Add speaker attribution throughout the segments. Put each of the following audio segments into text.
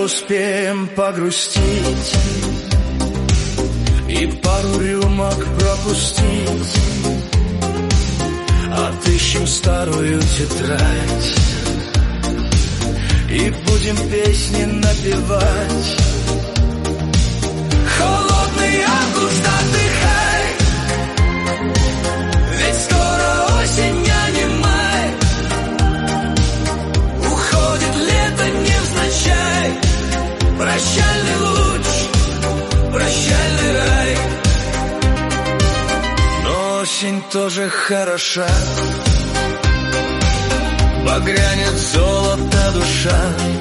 Speaker 1: успеем погрустить и пару рюмок пропустить. Отыщем старую тетрадь и будем песни напевать. Холодный август, отдыхай, ведь скоро осень, а не май. Уходит лето невзначай. Прощальный луч, прощальный рай. Но осень тоже хороша, багрянет золото душа,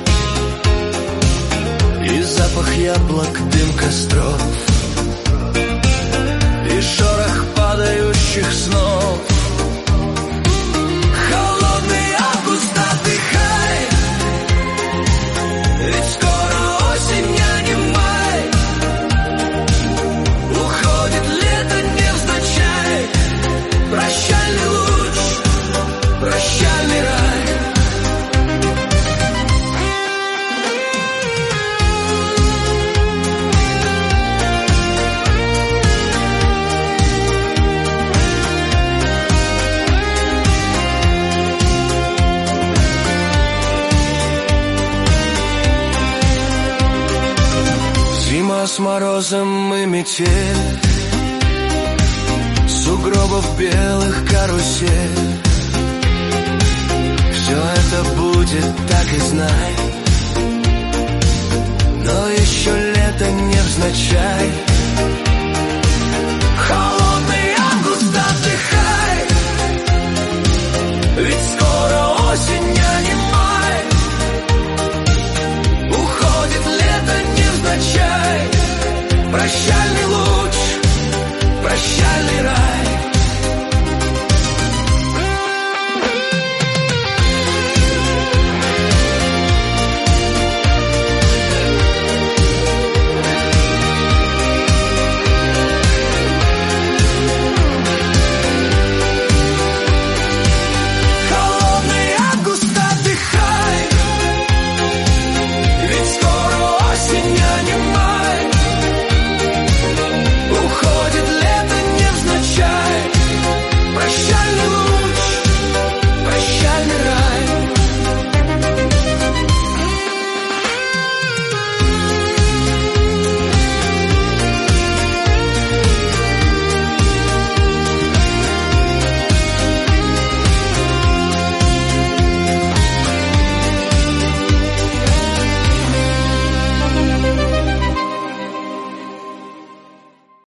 Speaker 1: и запах яблок, дым костров, и шорох падающих снов. Холодный август, отдыхай, ведь скоро осень, а не май. Уходит лето невзначай. Прощальный луч, прощальный рай. Зима с морозом и метель, сугробов белых карусель. Все это будет, так и знай, но еще лето невзначай.